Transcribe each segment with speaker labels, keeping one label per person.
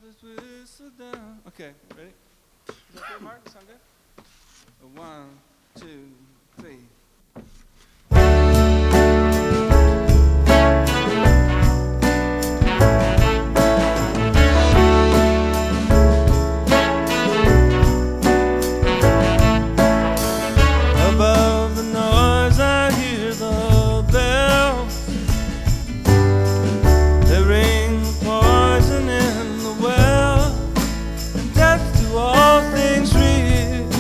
Speaker 1: is whistle down. Okay, ready? Is that good, Mark? Sound good? 1, 2, 3. Above the noise I hear the bells. They ring poison in the well, and death to all things real.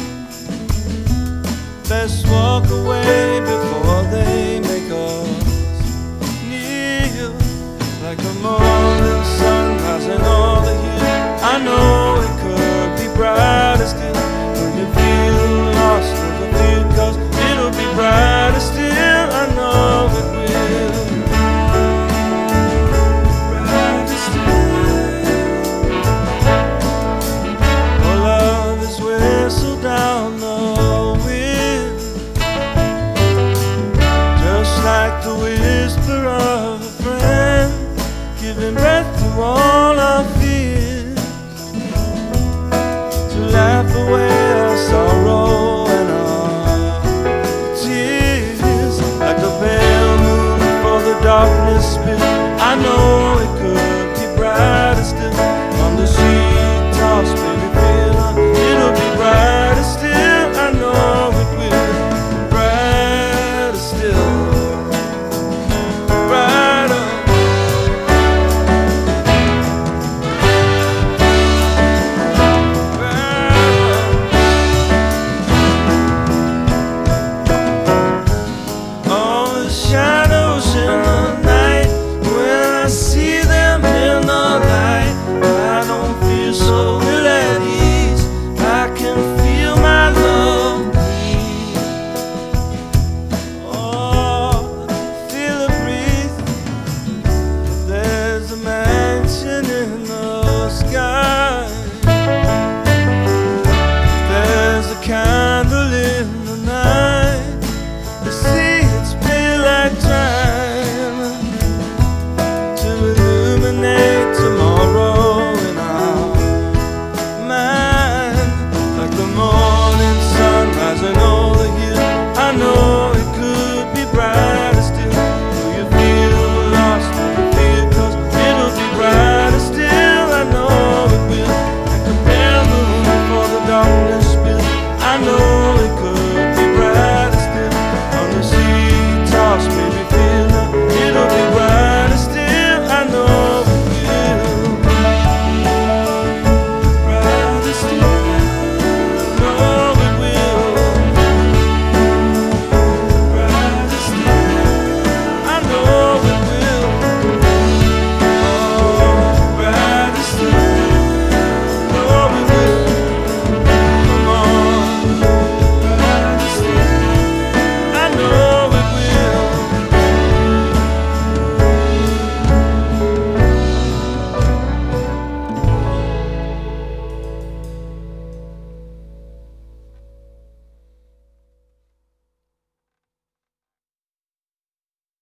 Speaker 1: Best walk away before they make us kneel. Like the morning sun rising on the hill, I know it could be brighter still. When you feel lost, never fear, 'cause it'll be brighter still. I know it will. Brighter still. Oh, love is whistled down the wind, just like the whisper of a friend, giving breath to all our fears, to laugh away our sorrow.